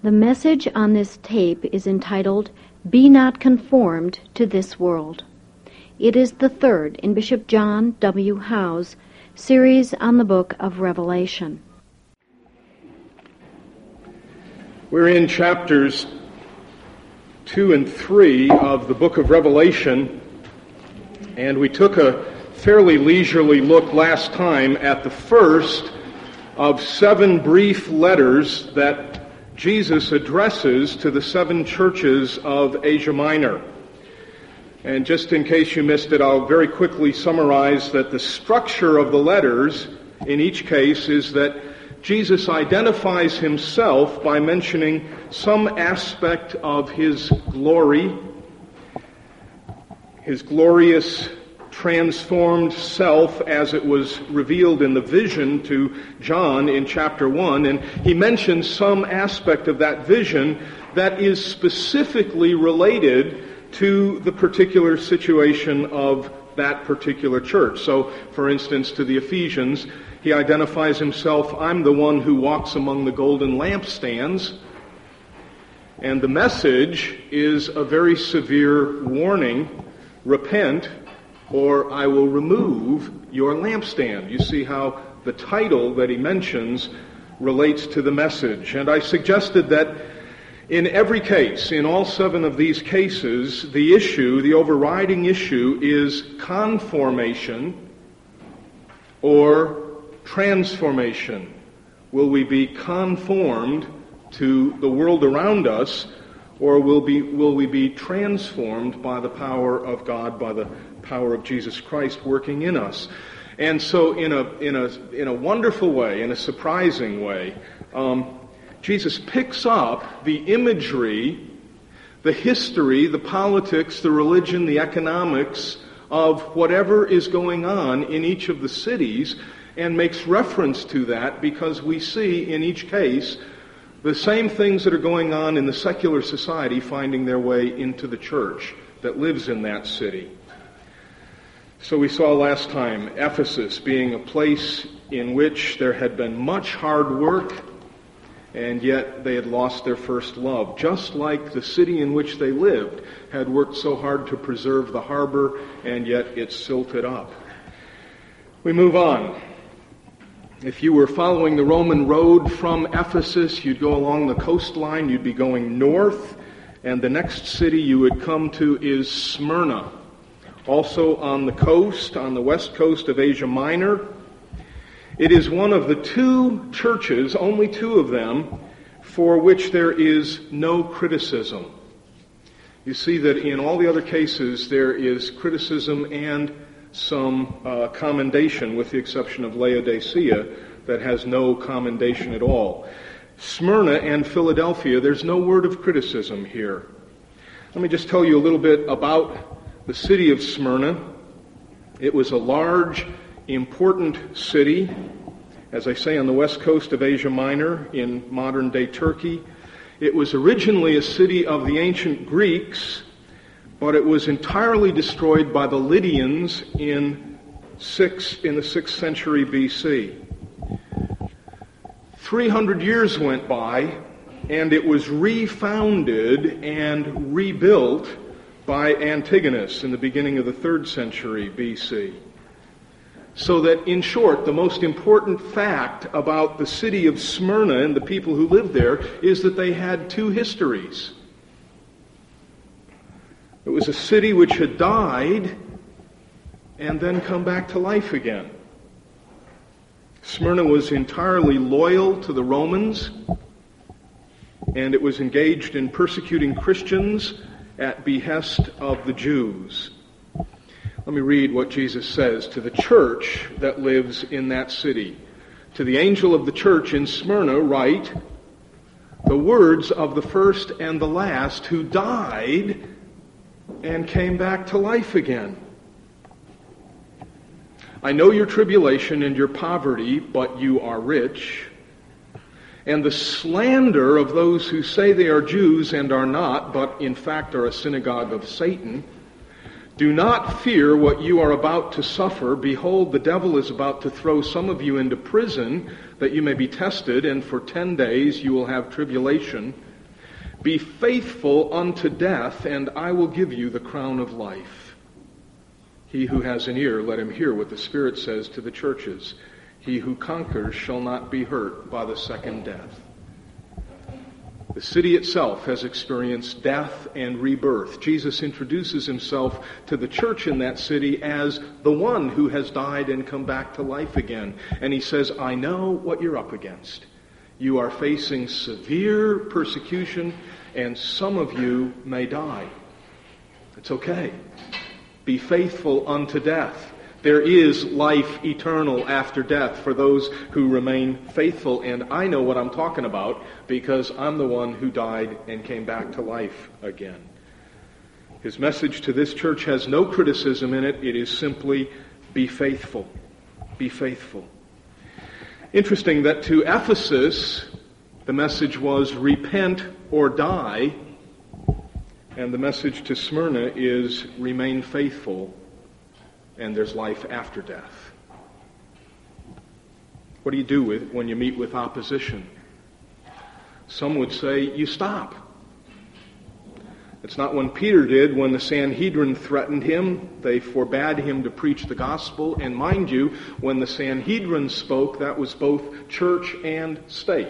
The message on this tape is entitled, Be Not Conformed to This World. It is the third in Bishop John W. Howe's series on the book of Revelation. We're in chapters 2 and 3 of the book of Revelation, and we took a fairly leisurely look last time at the first of 7 brief letters that Jesus addresses to the 7 churches of Asia Minor. And just in case you missed it, I'll very quickly summarize that the structure of the letters in each case is that Jesus identifies himself by mentioning some aspect of his glory, his glorious transformed self as it was revealed in the vision to John in chapter 1, and he mentions some aspect of that vision that is specifically related to the particular situation of that particular church. So, for instance, to the Ephesians, he identifies himself, I'm the one who walks among the golden lampstands, and the message is a very severe warning, repent, or I will remove your lampstand. You see how the title that he mentions relates to the message. And I suggested that in every case, in all 7 of these cases, the issue, the overriding issue, is conformation or transformation. Will we be conformed to the world around us, or will we be transformed by the power of God, by the power of Jesus Christ working in us? And so in a wonderful way, in a surprising way, Jesus picks up the imagery, the history, the politics, the religion, the economics of whatever is going on in each of the cities and makes reference to that, because we see in each case the same things that are going on in the secular society finding their way into the church that lives in that city. So we saw last time Ephesus being a place in which there had been much hard work, and yet they had lost their first love. Just like the city in which they lived had worked so hard to preserve the harbor, and yet it's silted up. We move on. If you were following the Roman road from Ephesus, you'd go along the coastline, you'd be going north, and the next city you would come to is Smyrna. Also on the coast, on the west coast of Asia Minor. It is one of the 2 churches, only 2 of them, for which there is no criticism. You see that in all the other cases there is criticism and some commendation, with the exception of Laodicea, that has no commendation at all. Smyrna and Philadelphia, there's no word of criticism here. Let me just tell you a little bit about the city of Smyrna. It was a large, important city, as I say, on the west coast of Asia Minor in modern-day Turkey. It was originally a city of the ancient Greeks, but it was entirely destroyed by the Lydians in the 6th century BC. 300 years went by, and it was refounded and rebuilt by Antigonus in the beginning of the 3rd century BC. So that, in short, the most important fact about the city of Smyrna and the people who lived there is that they had 2 histories. It was a city which had died and then come back to life again. Smyrna was entirely loyal to the Romans, and it was engaged in persecuting Christians at behest of the Jews. Let me read what Jesus says to the church that lives in that city. To the angel of the church in Smyrna write, the words of the first and the last who died and came back to life again. I know your tribulation and your poverty, but you are rich, and the slander of those who say they are Jews and are not, but in fact are a synagogue of Satan. Do not fear what you are about to suffer. Behold, the devil is about to throw some of you into prison, that you may be tested, and for 10 days you will have tribulation. Be faithful unto death, and I will give you the crown of life. He who has an ear, let him hear what the Spirit says to the churches. He who conquers shall not be hurt by the second death. The city itself has experienced death and rebirth. Jesus introduces himself to the church in that city as the one who has died and come back to life again. And he says, I know what you're up against. You are facing severe persecution, and some of you may die. It's okay. Be faithful unto death. There is life eternal after death for those who remain faithful. And I know what I'm talking about because I'm the one who died and came back to life again. His message to this church has no criticism in it. It is simply, be faithful. Be faithful. Interesting that to Ephesus, the message was repent or die. And the message to Smyrna is remain faithful. And there's life after death. What do you do when you meet with opposition? Some would say, you stop. It's not when Peter did. When the Sanhedrin threatened him, they forbade him to preach the gospel. And mind you, when the Sanhedrin spoke, that was both church and state.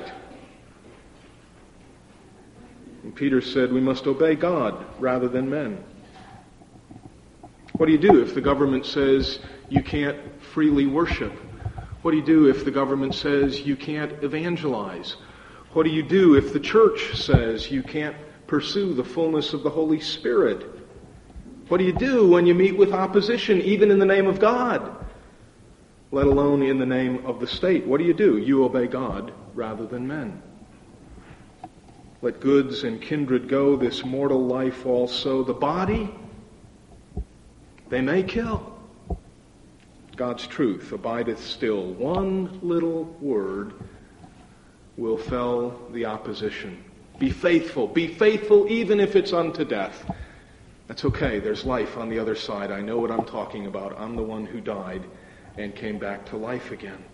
And Peter said, we must obey God rather than men. What do you do if the government says you can't freely worship? What do you do if the government says you can't evangelize? What do you do if the church says you can't pursue the fullness of the Holy Spirit? What do you do when you meet with opposition, even in the name of God, let alone in the name of the state? What do? You obey God rather than men. Let goods and kindred go, this mortal life also. The body, they may kill. God's truth abideth still. One little word will fell the opposition. Be faithful even if it's unto death. That's okay, there's life on the other side. I know what I'm talking about. I'm the one who died and came back to life again.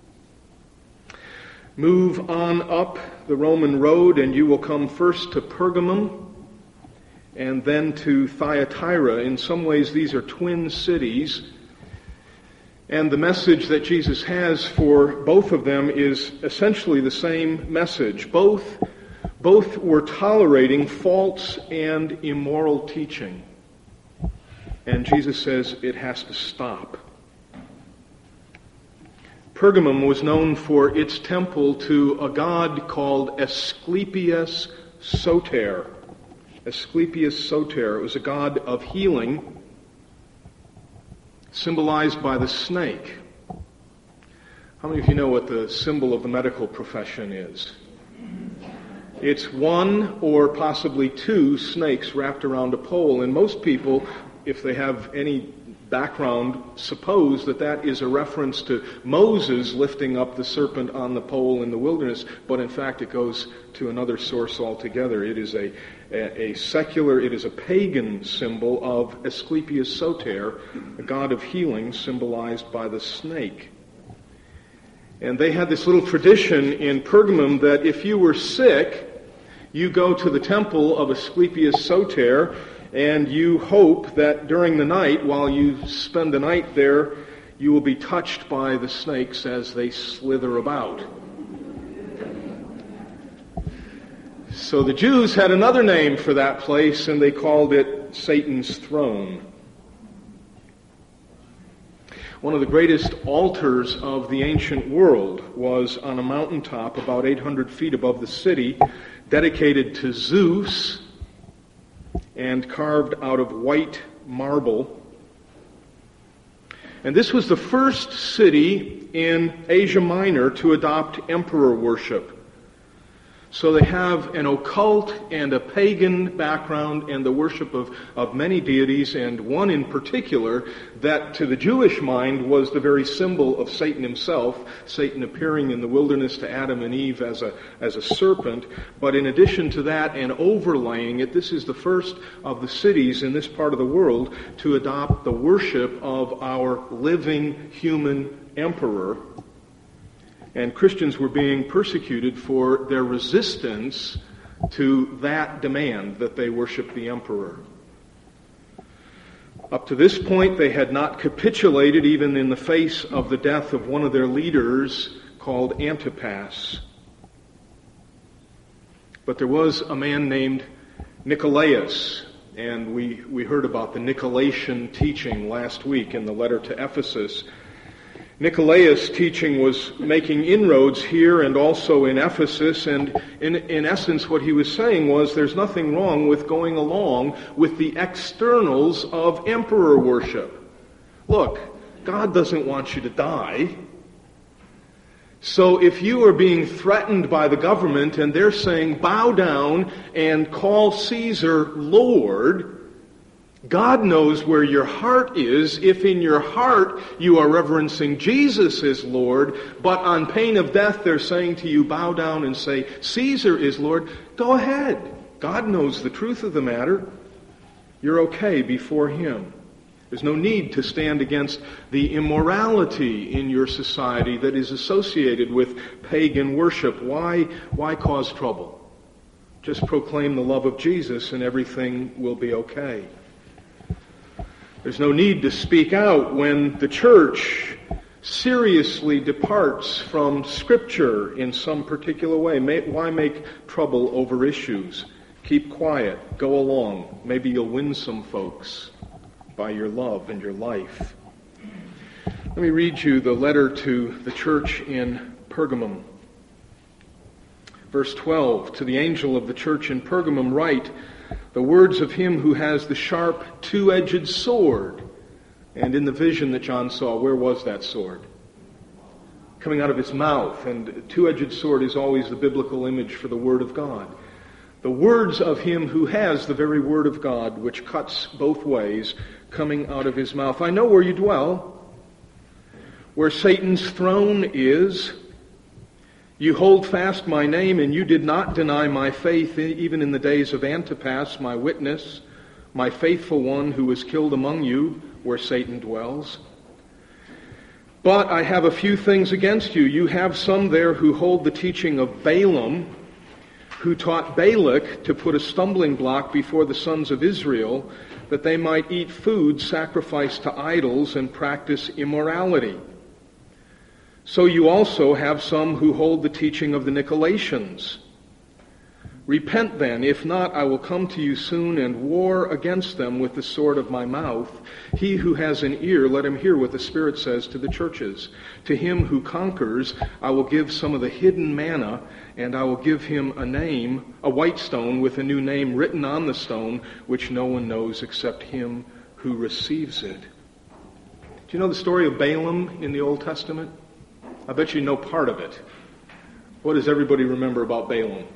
Move on up the Roman road and you will come first to Pergamum and then to Thyatira. In some ways, these are twin cities. And the message that Jesus has for both of them is essentially the same message. Both were tolerating false and immoral teaching. And Jesus says it has to stop. Pergamum was known for its temple to a god called Asclepius Soter. Asclepius Soter. It was a god of healing, symbolized by the snake. How many of you know what the symbol of the medical profession is? It's one or possibly two snakes wrapped around a pole. And most people, if they have any background, suppose that that is a reference to Moses lifting up the serpent on the pole in the wilderness. But in fact, it goes to another source altogether. It is a secular, it is a pagan symbol of Asclepius Soter, a god of healing symbolized by the snake. And they had this little tradition in Pergamum that if you were sick, you go to the temple of Asclepius Soter and you hope that during the night, while you spend the night there, you will be touched by the snakes as they slither about. So the Jews had another name for that place, and they called it Satan's throne. One of the greatest altars of the ancient world was on a mountaintop about 800 feet above the city, dedicated to Zeus and carved out of white marble. And this was the first city in Asia Minor to adopt emperor worship. So they have an occult and a pagan background and the worship of many deities, and one in particular that to the Jewish mind was the very symbol of Satan himself, Satan appearing in the wilderness to Adam and Eve as a serpent. But in addition to that and overlaying it, this is the first of the cities in this part of the world to adopt the worship of our living human emperor. And Christians were being persecuted for their resistance to that demand that they worship the emperor. Up to this point, they had not capitulated even in the face of the death of one of their leaders called Antipas. But there was a man named Nicolaus, and we heard about the Nicolaitans teaching last week in the letter to Ephesus. Nicolaus' teaching was making inroads here and also in Ephesus, and in essence what he was saying was there's nothing wrong with going along with the externals of emperor worship. Look, God doesn't want you to die. So if you are being threatened by the government and they're saying bow down and call Caesar Lord, God knows where your heart is. If in your heart you are reverencing Jesus as Lord, but on pain of death they're saying to you, bow down and say, Caesar is Lord, go ahead. God knows the truth of the matter. You're okay before Him. There's no need to stand against the immorality in your society that is associated with pagan worship. Why cause trouble? Just proclaim the love of Jesus and everything will be okay. There's no need to speak out when the church seriously departs from Scripture in some particular way. Why make trouble over issues? Keep quiet. Go along. Maybe you'll win some folks by your love and your life. Let me read you the letter to the church in Pergamum. Verse 12, to the angel of the church in Pergamum write, the words of him who has the sharp two-edged sword. And in the vision that John saw, where was that sword? Coming out of his mouth. And a two-edged sword is always the biblical image for the Word of God. The words of him who has the very Word of God, which cuts both ways, coming out of his mouth. I know where you dwell, where Satan's throne is. You hold fast my name, and you did not deny my faith, even in the days of Antipas, my witness, my faithful one who was killed among you, where Satan dwells. But I have a few things against you. You have some there who hold the teaching of Balaam, who taught Balak to put a stumbling block before the sons of Israel, that they might eat food sacrificed to idols and practice immorality. So you also have some who hold the teaching of the Nicolaitans. Repent then, if not, I will come to you soon and war against them with the sword of my mouth. He who has an ear, let him hear what the Spirit says to the churches. To him who conquers, I will give some of the hidden manna, and I will give him a name, a white stone with a new name written on the stone, which no one knows except him who receives it. Do you know the story of Balaam in the Old Testament? I bet you know part of it. What does everybody remember about Balaam?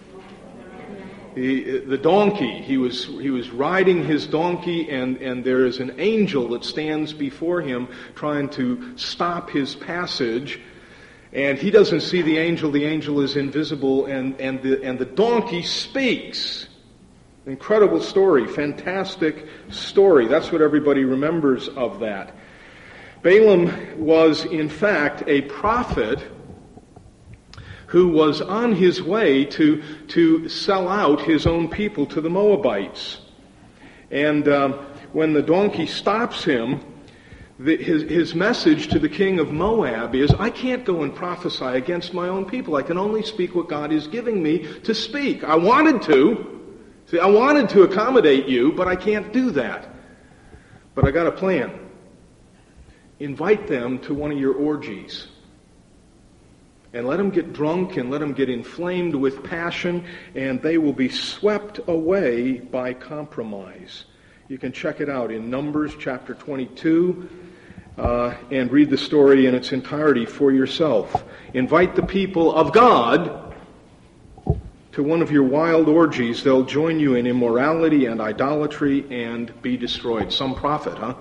The donkey. He was riding his donkey, and there is an angel that stands before him trying to stop his passage. And he doesn't see the angel. The angel is invisible, and the donkey speaks. Incredible story. Fantastic story. That's what everybody remembers of that. Balaam was, in fact, a prophet who was on his way to sell out his own people to the Moabites. And when the donkey stops him, his message to the king of Moab is, I can't go and prophesy against my own people. I can only speak what God is giving me to speak. I wanted to accommodate you, but I can't do that. But I got a plan. Invite them to one of your orgies. And let them get drunk and let them get inflamed with passion, and they will be swept away by compromise. You can check it out in Numbers chapter 22 and read the story in its entirety for yourself. Invite the people of God to one of your wild orgies. They'll join you in immorality and idolatry and be destroyed. Some prophet, huh?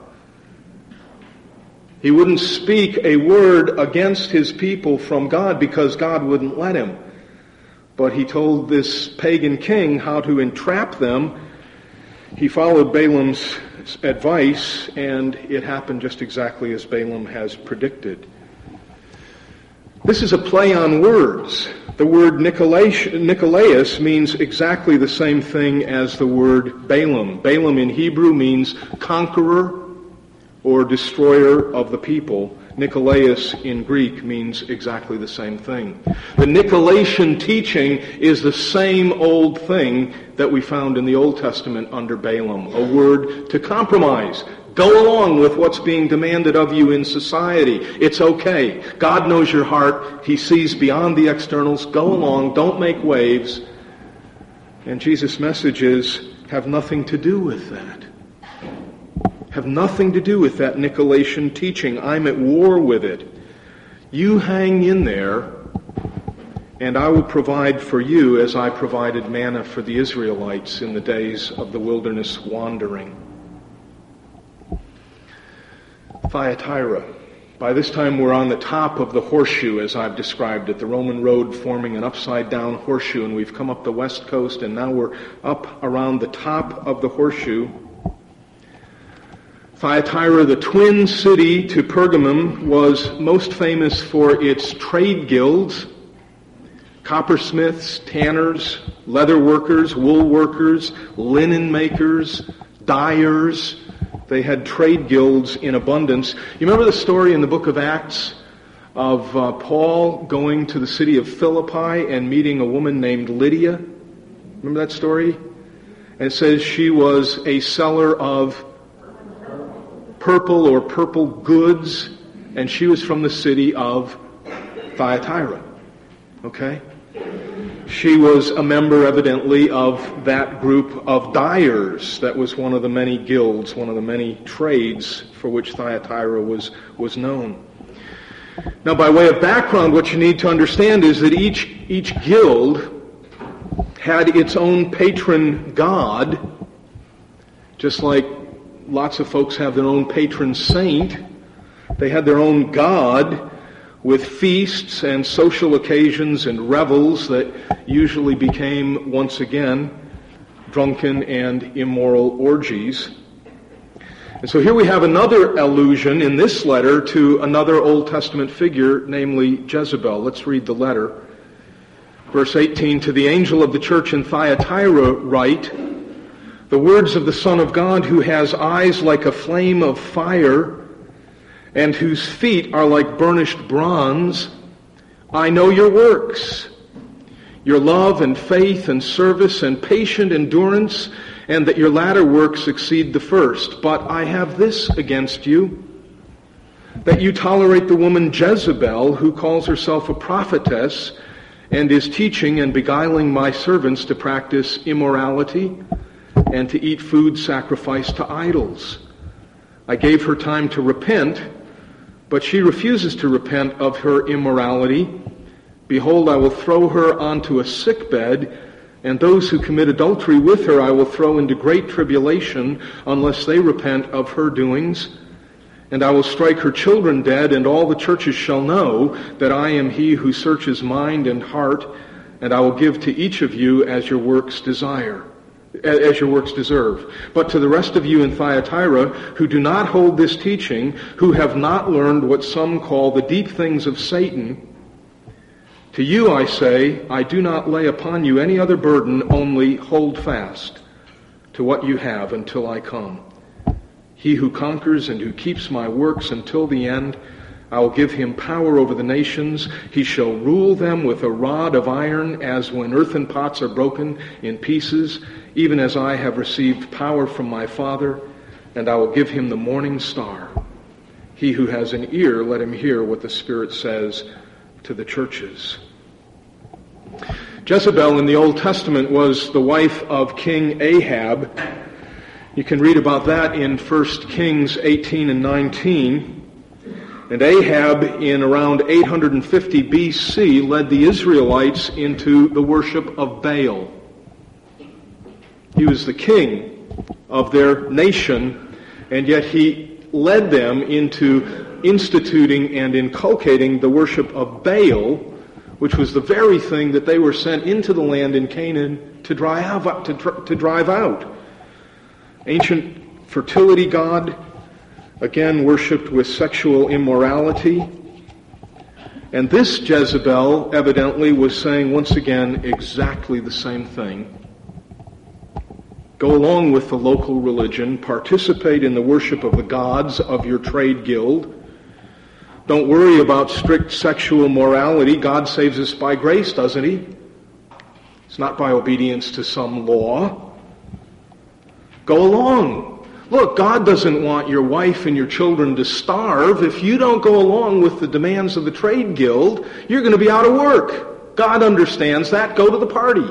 He wouldn't speak a word against his people from God because God wouldn't let him. But he told this pagan king how to entrap them. He followed Balaam's advice, and it happened just exactly as Balaam has predicted. This is a play on words. The word Nicolaus means exactly the same thing as the word Balaam. Balaam in Hebrew means conqueror or destroyer of the people. Nicolaus in Greek means exactly the same thing. The Nicolaitan teaching is the same old thing that we found in the Old Testament under Balaam, a word to compromise. Go along with what's being demanded of you in society. It's okay. God knows your heart. He sees beyond the externals. Go along. Don't make waves. And Jesus' messages have nothing to do with that. Have nothing to do with that Nicolaitan teaching. I'm at war with it. You hang in there, and I will provide for you as I provided manna for the Israelites in the days of the wilderness wandering. Thyatira. By this time we're on the top of the horseshoe, as I've described it, the Roman road forming an upside-down horseshoe, and we've come up the west coast, and now we're up around the top of the horseshoe. Thyatira, the twin city to Pergamum, was most famous for its trade guilds, coppersmiths, tanners, leather workers, wool workers, linen makers, dyers. They had trade guilds in abundance. You remember the story in the book of Acts of Paul going to the city of Philippi and meeting a woman named Lydia? Remember that story? And it says she was a seller of purple goods, and she was from the city of Thyatira. Okay? She was a member, evidently, of that group of dyers. That was one of the many guilds, one of the many trades for which Thyatira was known. Now, by way of background, what you need to understand is that each guild had its own patron god, just like lots of folks have their own patron saint. They had their own god with feasts and social occasions and revels that usually became, once again, drunken and immoral orgies. And so here we have another allusion in this letter to another Old Testament figure, namely Jezebel. Let's read the letter. Verse 18, to the angel of the church in Thyatira write, the words of the Son of God, who has eyes like a flame of fire and whose feet are like burnished bronze. I know your works, your love and faith and service and patient endurance, and that your latter works exceed the first. But I have this against you, that you tolerate the woman Jezebel, who calls herself a prophetess and is teaching and beguiling my servants to practice immorality and to eat food sacrificed to idols. I gave her time to repent, but she refuses to repent of her immorality. Behold, I will throw her onto a sickbed, and those who commit adultery with her I will throw into great tribulation unless they repent of her doings. And I will strike her children dead, and all the churches shall know that I am he who searches mind and heart, and I will give to each of you as your works deserve. But to the rest of you in Thyatira, who do not hold this teaching, who have not learned what some call the deep things of Satan, to you I say, I do not lay upon you any other burden, only hold fast to what you have until I come. He who conquers and who keeps my works until the end, I will give him power over the nations. He shall rule them with a rod of iron, as when earthen pots are broken in pieces, even as I have received power from my Father, and I will give him the morning star. He who has an ear, let him hear what the Spirit says to the churches. Jezebel in the Old Testament was the wife of King Ahab. You can read about that in 1 Kings 18 and 19. And Ahab, in around 850 BC, led the Israelites into the worship of Baal. He was the king of their nation, and yet he led them into instituting and inculcating the worship of Baal, which was the very thing that they were sent into the land in Canaan to drive out. Ancient fertility god, again worshipped with sexual immorality. And this Jezebel evidently was saying once again exactly the same thing. Go along with the local religion, participate in the worship of the gods of your trade guild. Don't worry about strict sexual morality. God saves us by grace, doesn't he? It's not by obedience to some law. Go along. Look, God doesn't want your wife and your children to starve. If you don't go along with the demands of the trade guild, you're going to be out of work. God understands that. Go to the party.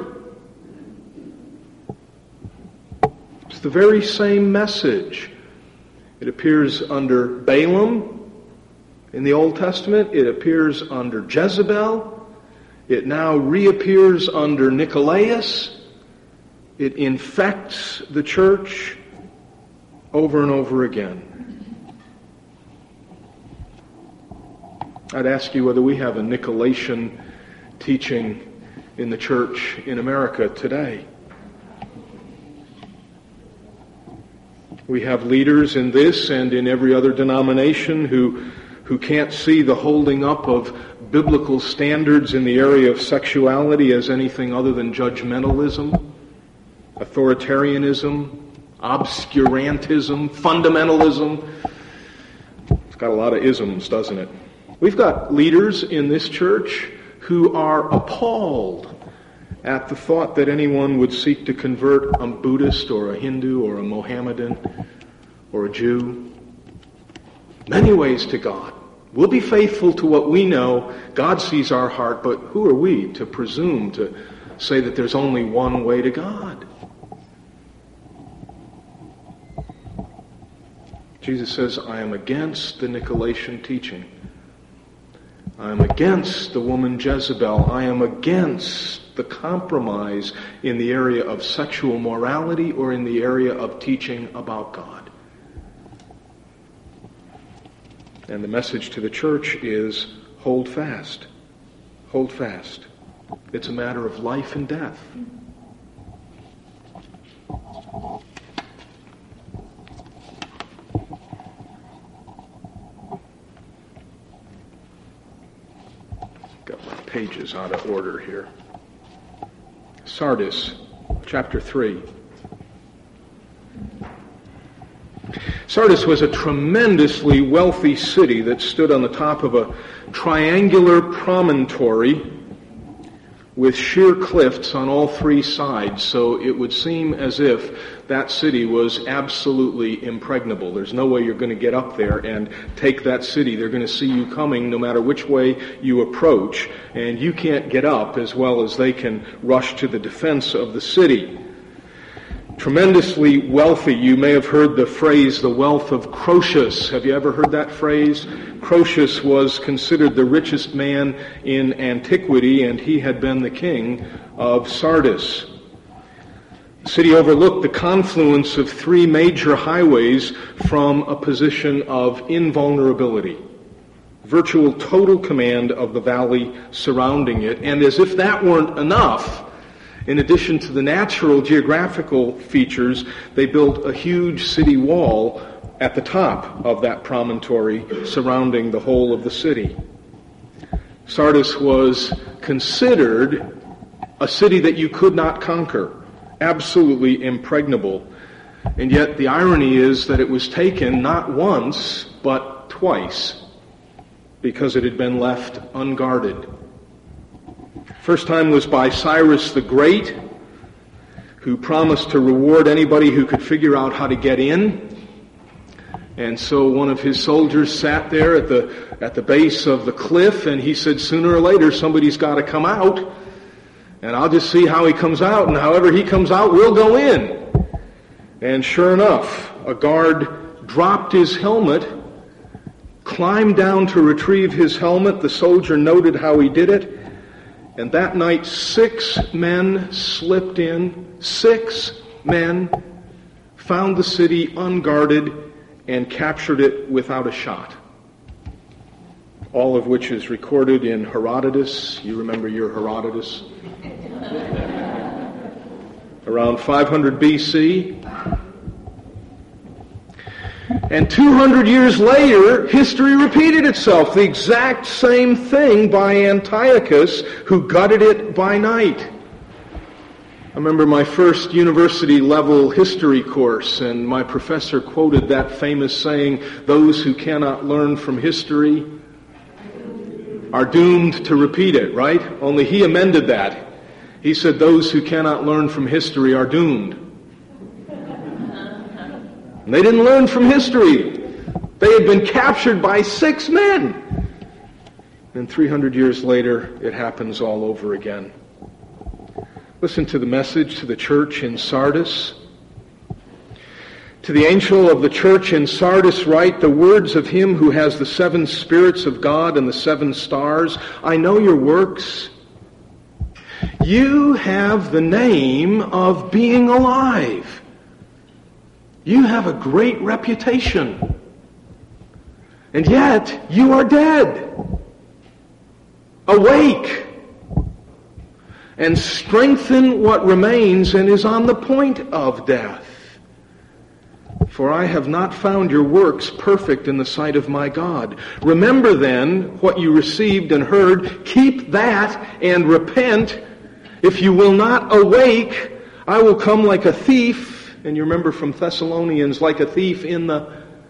It's the very same message. It appears under Balaam in the Old Testament. It appears under Jezebel. It now reappears under Nicolaus. It infects the church over and over again. I'd ask you whether we have a Nicolaitan teaching in the church in America today. We have leaders in this and in every other denomination who can't see the holding up of biblical standards in the area of sexuality as anything other than judgmentalism, authoritarianism, obscurantism, fundamentalism. It's got a lot of isms, doesn't it? We've got leaders in this church who are appalled at the thought that anyone would seek to convert a Buddhist or a Hindu or a Mohammedan or a Jew. Many ways to God. We'll be faithful to what we know. God sees our heart, but who are we to presume to say that there's only one way to God? Jesus says, I am against the Nicolaitan teaching. I am against the woman Jezebel. I am against the compromise in the area of sexual morality or in the area of teaching about God. And the message to the church is, hold fast. Hold fast. It's a matter of life and death. Got my pages out of order here. Sardis, chapter 3. Sardis was a tremendously wealthy city that stood on the top of a triangular promontory with sheer cliffs on all three sides, so it would seem as if that city was absolutely impregnable. There's no way you're going to get up there and take that city. They're going to see you coming no matter which way you approach, and you can't get up as well as they can rush to the defense of the city. Tremendously wealthy. You may have heard the phrase, the wealth of Croesus. Have you ever heard that phrase? Croesus was considered the richest man in antiquity, and he had been the king of Sardis. The city overlooked the confluence of three major highways from a position of invulnerability. Virtual total command of the valley surrounding it. And as if that weren't enough, in addition to the natural geographical features, they built a huge city wall at the top of that promontory surrounding the whole of the city. Sardis was considered a city that you could not conquer, absolutely impregnable. And yet the irony is that it was taken not once, but twice, because it had been left unguarded. First time was by Cyrus the Great, who promised to reward anybody who could figure out how to get in. And so one of his soldiers sat there at the base of the cliff, and he said, sooner or later somebody's got to come out, and I'll just see how he comes out, and however he comes out, we'll go in. And sure enough, a guard dropped his helmet, climbed down to retrieve his helmet. The soldier noted how he did it. And that night, 6 men slipped in. 6 men found the city unguarded and captured it without a shot. All of which is recorded in Herodotus. You remember your Herodotus? Around 500 BC. And 200 years later, history repeated itself. The exact same thing by Antiochus, who gutted it by night. I remember my first university-level history course, and my professor quoted that famous saying, "Those who cannot learn from history are doomed to repeat it," right? Only he amended that. He said, "Those who cannot learn from history are doomed." And they didn't learn from history. They had been captured by 6 men. And 300 years later, it happens all over again. Listen to the message to the church in Sardis. To the angel of the church in Sardis write the words of him who has the 7 spirits of God and the 7 stars. I know your works. You have the name of being alive. You have a great reputation. And yet, you are dead. Awake. And strengthen what remains and is on the point of death. For I have not found your works perfect in the sight of my God. Remember then what you received and heard. Keep that and repent. If you will not awake, I will come like a thief. And you remember from Thessalonians, like a thief in the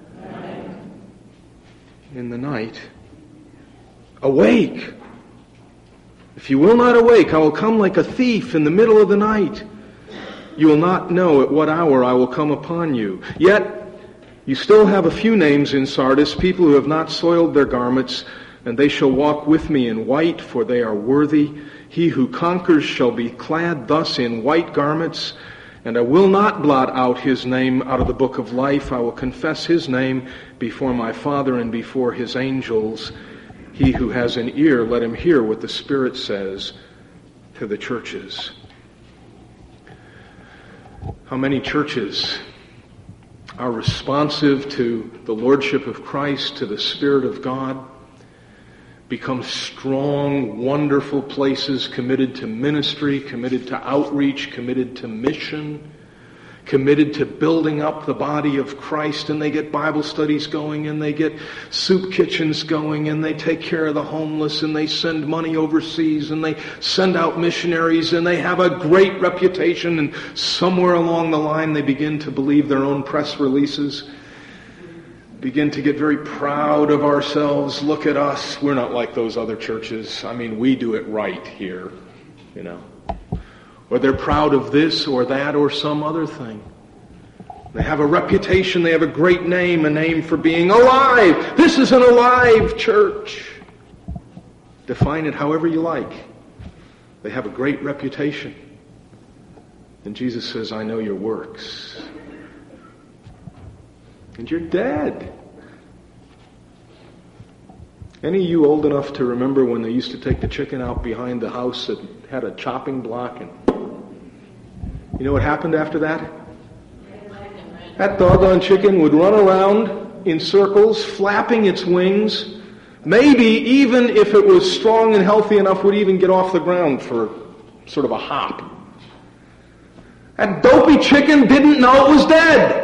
night. Awake. If you will not awake, I will come like a thief in the middle of the night. You will not know at what hour I will come upon you. Yet, you still have a few names in Sardis, people who have not soiled their garments, and they shall walk with me in white, for they are worthy. He who conquers shall be clad thus in white garments, and I will not blot out his name out of the book of life. I will confess his name before my Father and before his angels. He who has an ear, let him hear what the Spirit says to the churches. How many churches are responsive to the Lordship of Christ, to the Spirit of God, become strong, wonderful places committed to ministry, committed to outreach, committed to mission, committed to building up the body of Christ, and they get Bible studies going, and they get soup kitchens going, and they take care of the homeless, and they send money overseas, and they send out missionaries, and they have a great reputation, and somewhere along the line they begin to believe their own press releases, begin to get very proud of ourselves. Look at us. We're not like those other churches. I mean, we do it right here, you know. Or they're proud of this or that or some other thing. They have a reputation. They have a great name, a name for being alive. This is an alive church. Define it however you like. They have a great reputation. And Jesus says, I know your works. And you're dead. Any of you old enough to remember when they used to take the chicken out behind the house that had a chopping block? And you know what happened after that? That doggone chicken would run around in circles, flapping its wings. Maybe even if it was strong and healthy enough, would even get off the ground for sort of a hop. That dopey chicken didn't know it was dead.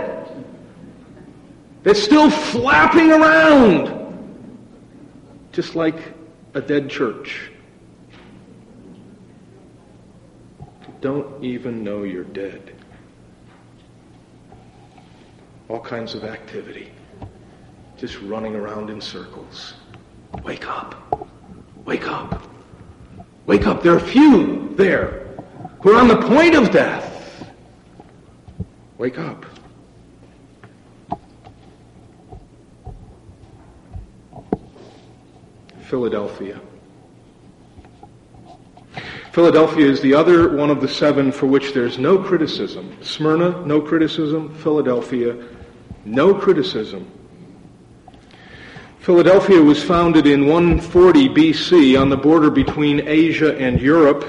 It's still flapping around, just like a dead church. You don't even know you're dead. All kinds of activity, just running around in circles. Wake up. Wake up. Wake up. There are few there who are on the point of death. Wake up. Philadelphia. Philadelphia is the other one of the 7 for which there's no criticism. Smyrna, no criticism. Philadelphia, no criticism. Philadelphia was founded in 140 BC on the border between Asia and Europe.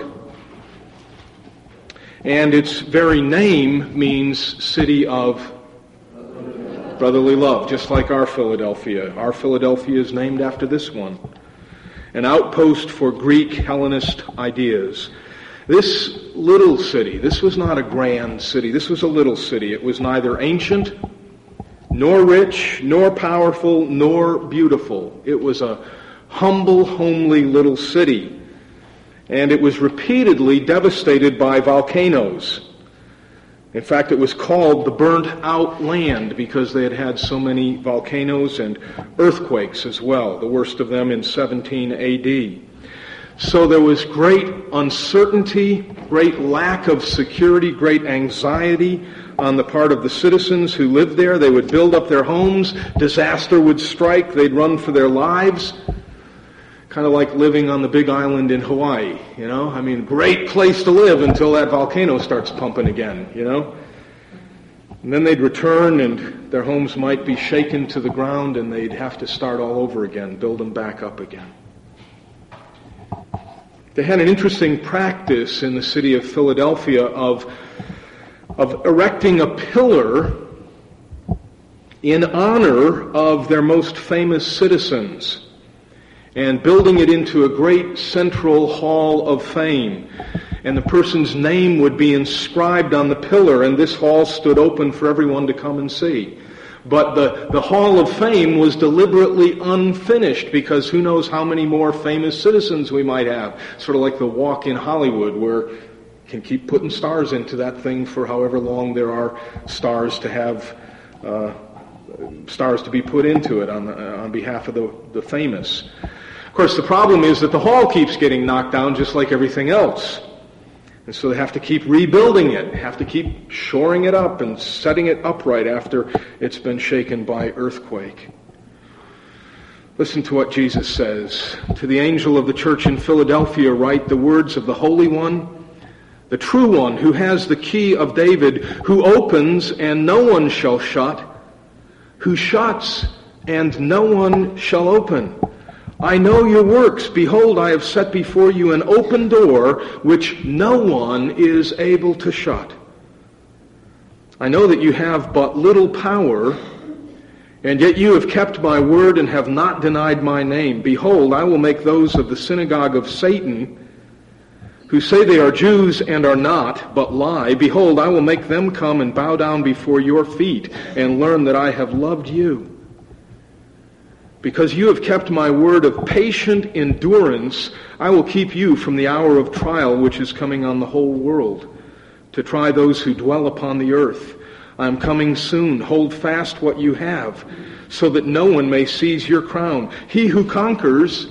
And its very name means city of brotherly love, just like our Philadelphia. Our Philadelphia is named after this one. An outpost for Greek Hellenist ideas. This little city, this was not a grand city, this was a little city. It was neither ancient nor rich, nor powerful, nor beautiful. It was a humble, homely little city. And it was repeatedly devastated by volcanoes. In fact, it was called the burnt-out land because they had had so many volcanoes and earthquakes as well, the worst of them in 17 A.D. So there was great uncertainty, great lack of security, great anxiety on the part of the citizens who lived there. They would build up their homes, disaster would strike, they'd run for their lives. Kind of like living on the big island in Hawaii, you know? I mean, great place to live until that volcano starts pumping again, you know? And then they'd return and their homes might be shaken to the ground and they'd have to start all over again, build them back up again. They had an interesting practice in the city of Philadelphia of erecting a pillar in honor of their most famous citizens and building it into a great central hall of fame. And the person's name would be inscribed on the pillar, and this hall stood open for everyone to come and see. But the Hall of Fame was deliberately unfinished because who knows how many more famous citizens we might have. Sort of like the Walk in Hollywood where you can keep putting stars into that thing for however long there are stars to have, stars to be put into it on behalf of the famous. Of course, the problem is that the hall keeps getting knocked down just like everything else. And so they have to keep rebuilding it, have to keep shoring it up and setting it upright after it's been shaken by earthquake. Listen to what Jesus says. To the angel of the church in Philadelphia write the words of the Holy One, the true one who has the key of David, who opens and no one shall shut, who shuts and no one shall open. I know your works. Behold, I have set before you an open door which no one is able to shut. I know that you have but little power, and yet you have kept my word and have not denied my name. Behold, I will make those of the synagogue of Satan, who say they are Jews and are not, but lie. Behold, I will make them come and bow down before your feet and learn that I have loved you. Because you have kept my word of patient endurance, I will keep you from the hour of trial which is coming on the whole world, to try those who dwell upon the earth. I am coming soon. Hold fast what you have, so that no one may seize your crown. He who conquers,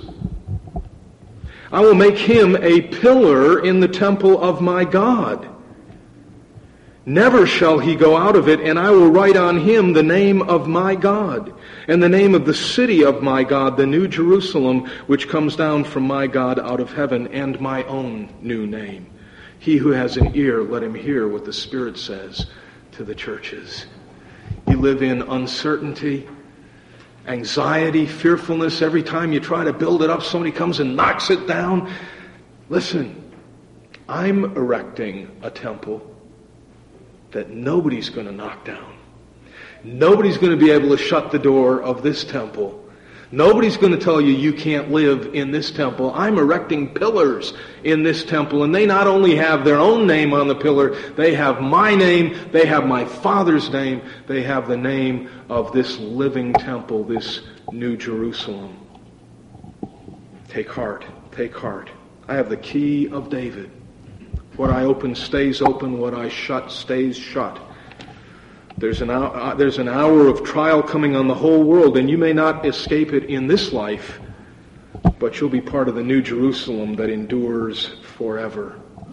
I will make him a pillar in the temple of my God. Never shall he go out of it, and I will write on him the name of my God, and the name of the city of my God, the New Jerusalem, which comes down from my God out of heaven, and my own new name. He who has an ear, let him hear what the Spirit says to the churches. You live in uncertainty, anxiety, fearfulness. Every time you try to build it up, somebody comes and knocks it down. Listen, I'm erecting a temple that nobody's going to knock down. Nobody's going to be able to shut the door of this temple. Nobody's going to tell you you can't live in this temple. I'm erecting pillars in this temple, and they not only have their own name on the pillar, they have my name, they have my Father's name, they have the name of this living temple, this New Jerusalem. Take heart, take heart. I have the key of David. What I open stays open, what I shut stays shut. There's an hour of trial coming on the whole world, and you may not escape it in this life, but you'll be part of the New Jerusalem that endures forever.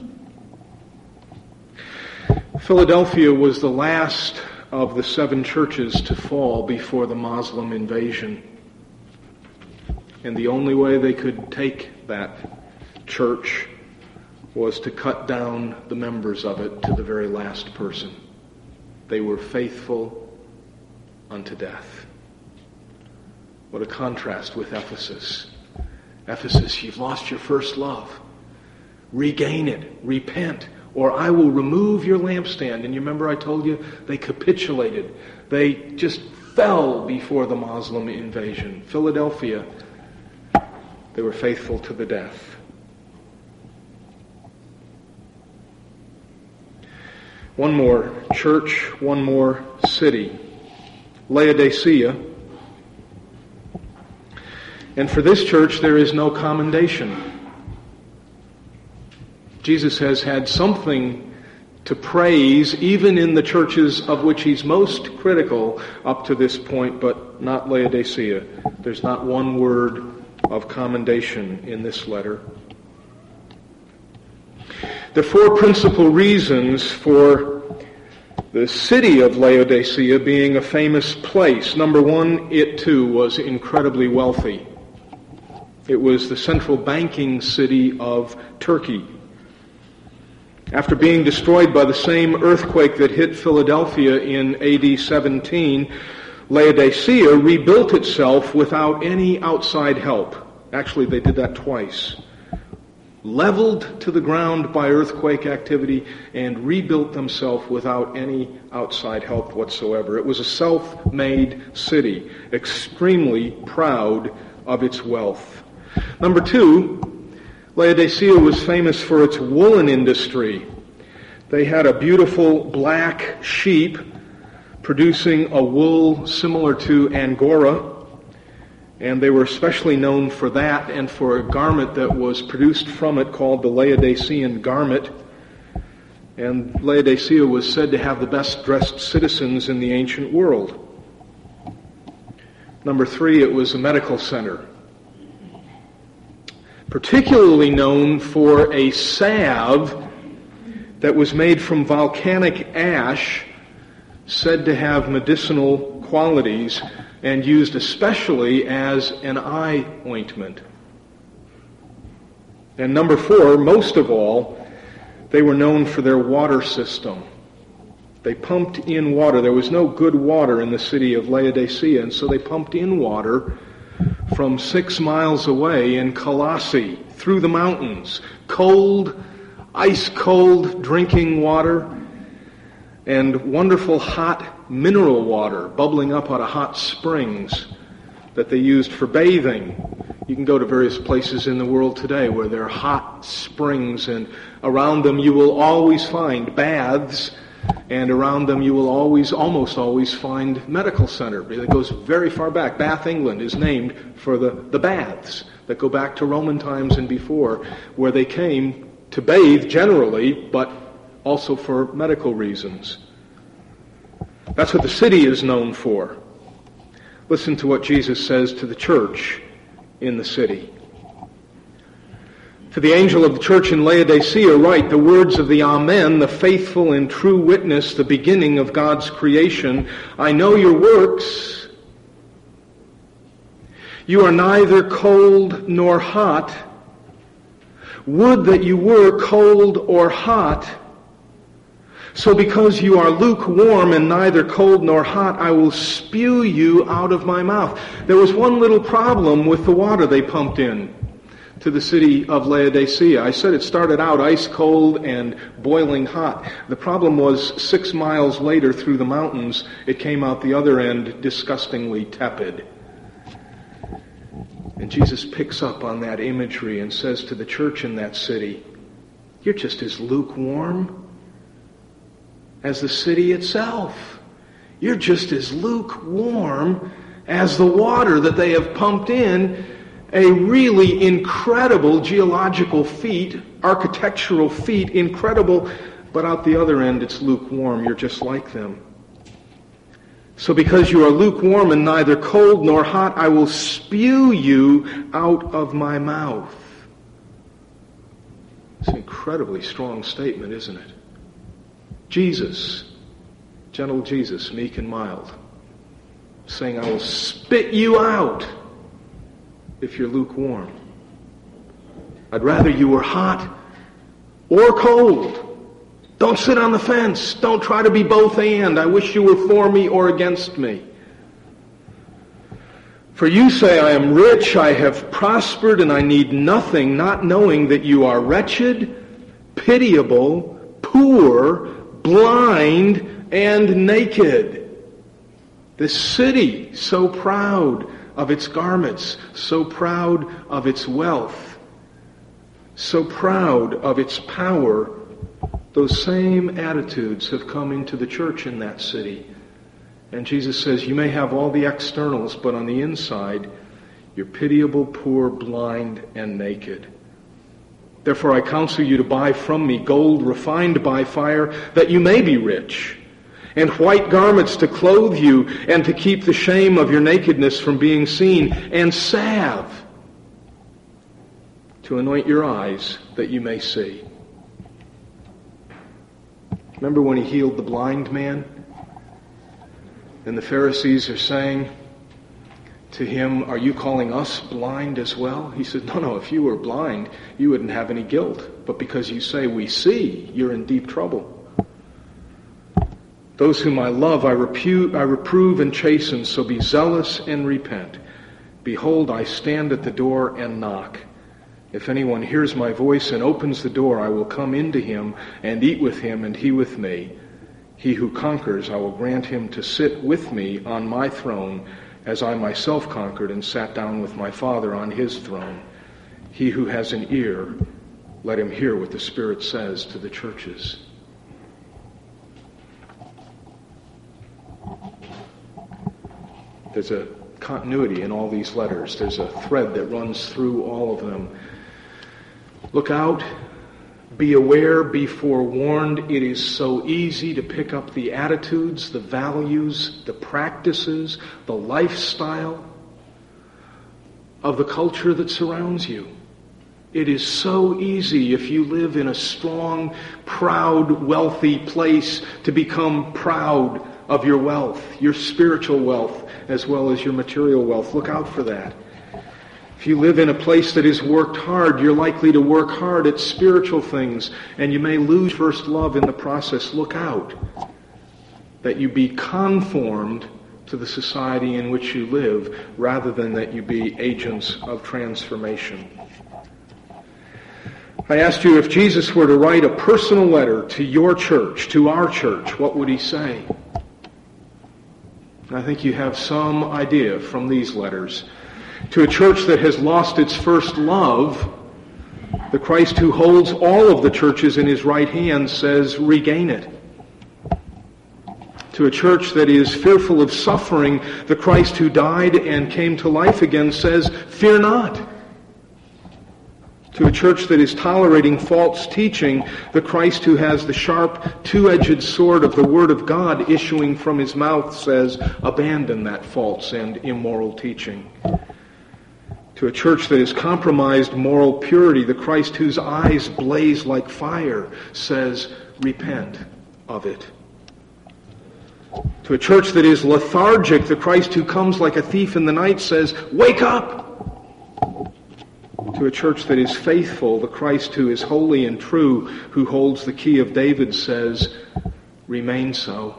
Philadelphia was the last of the 7 churches to fall before the Muslim invasion. And the only way they could take that church was to cut down the members of it to the very last person. They were faithful unto death. What a contrast with Ephesus. Ephesus, you've lost your first love. Regain it. Repent. Or I will remove your lampstand. And you remember I told you they capitulated. They just fell before the Muslim invasion. Philadelphia, they were faithful to the death. One more church, one more city. Laodicea. And for this church, there is no commendation. Jesus has had something to praise, even in the churches of which he's most critical up to this point, but not Laodicea. There's not one word of commendation in this letter. The four principal reasons for the city of Laodicea being a famous place. Number one, it too was incredibly wealthy. It was the central banking city of Turkey. After being destroyed by the same earthquake that hit Philadelphia in AD 17, Laodicea rebuilt itself without any outside help. Actually, they did that twice. Leveled to the ground by earthquake activity and rebuilt themselves without any outside help whatsoever. It was a self-made city, extremely proud of its wealth. Number two, Laodicea was famous for its woolen industry. They had a beautiful black sheep producing a wool similar to Angora, and they were especially known for that and for a garment that was produced from it called the Laodicean garment. And Laodicea was said to have the best dressed citizens in the ancient world. Number three, it was a medical center. Particularly known for a salve that was made from volcanic ash, said to have medicinal qualities, and used especially as an eye ointment. And number four, most of all, they were known for their water system. They pumped in water. There was no good water in the city of Laodicea, and so they pumped in water from 6 miles away in Colossae, through the mountains. Cold, ice-cold drinking water, and wonderful hot mineral water bubbling up out of hot springs that they used for bathing. You can go to various places in the world today where there are hot springs, and around them you will always find baths, and around them you will almost always find medical center. It goes very far back. Bath, England is named for the baths that go back to Roman times and before, where they came to bathe generally, but also for medical reasons. That's what the city is known for. Listen to what Jesus says to the church in the city. To the angel of the church in Laodicea write the words of the Amen, the faithful and true witness, the beginning of God's creation. I know your works. You are neither cold nor hot. Would that you were cold or hot. So because you are lukewarm and neither cold nor hot, I will spew you out of my mouth. There was one little problem with the water they pumped in to the city of Laodicea. I said it started out ice cold and boiling hot. The problem was 6 miles later through the mountains, it came out the other end disgustingly tepid. And Jesus picks up on that imagery and says to the church in that city, you're just as lukewarm as the city itself. You're just as lukewarm as the water that they have pumped in. A really incredible geological feat, architectural feat, incredible, but out the other end it's lukewarm. You're just like them. So because you are lukewarm and neither cold nor hot, I will spew you out of my mouth. It's an incredibly strong statement, isn't it? Jesus, gentle Jesus, meek and mild, saying, I will spit you out if you're lukewarm. I'd rather you were hot or cold. Don't sit on the fence. Don't try to be both and. I wish you were for me or against me. For you say, I am rich, I have prospered, and I need nothing, not knowing that you are wretched, pitiable, poor, blind, and naked. This city, so proud of its garments, so proud of its wealth, so proud of its power, those same attitudes have come into the church in that city. And Jesus says, you may have all the externals, but on the inside, you're pitiable, poor, blind, and naked. Therefore I counsel you to buy from me gold refined by fire, that you may be rich, and white garments to clothe you, and to keep the shame of your nakedness from being seen, and salve to anoint your eyes, that you may see. Remember when he healed the blind man? And the Pharisees are saying to him, are you calling us blind as well? He said, no, if you were blind, you wouldn't have any guilt. But because you say we see, you're in deep trouble. Those whom I love, I reprove and chasten, so be zealous and repent. Behold, I stand at the door and knock. If anyone hears my voice and opens the door, I will come into him and eat with him and he with me. He who conquers, I will grant him to sit with me on my throne, as I myself conquered and sat down with my Father on his throne. He who has an ear, let him hear what the Spirit says to the churches. There's a continuity in all these letters. There's a thread that runs through all of them. Look out, be aware, be forewarned. It is so easy to pick up the attitudes, the values, the practices, the lifestyle of the culture that surrounds you. It is so easy, if you live in a strong, proud, wealthy place, to become proud of your wealth, your spiritual wealth, as well as your material wealth. Look out for that. If you live in a place that is worked hard, you're likely to work hard at spiritual things, and you may lose first love in the process. Look out that you be conformed to the society in which you live, rather than that you be agents of transformation. I asked you, if Jesus were to write a personal letter to your church, to our church, what would he say? I think you have some idea from these letters. To a church that has lost its first love, the Christ who holds all of the churches in his right hand says, regain it. To a church that is fearful of suffering, the Christ who died and came to life again says, fear not. To a church that is tolerating false teaching, the Christ who has the sharp, two-edged sword of the Word of God issuing from his mouth says, abandon that false and immoral teaching. To a church that has compromised moral purity, the Christ whose eyes blaze like fire says, repent of it. To a church that is lethargic, the Christ who comes like a thief in the night says, wake up! To a church that is faithful, the Christ who is holy and true, who holds the key of David, says, remain so.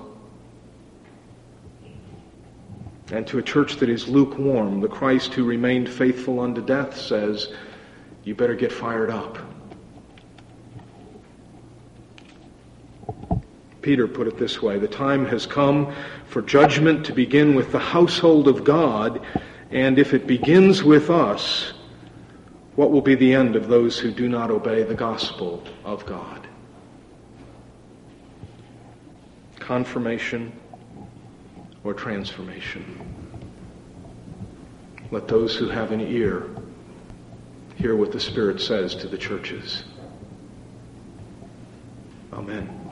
And to a church that is lukewarm, the Christ who remained faithful unto death says, you better get fired up. Peter put it this way, the time has come for judgment to begin with the household of God, and if it begins with us, what will be the end of those who do not obey the gospel of God? Confirmation or transformation? Let those who have an ear hear what the Spirit says to the churches. Amen.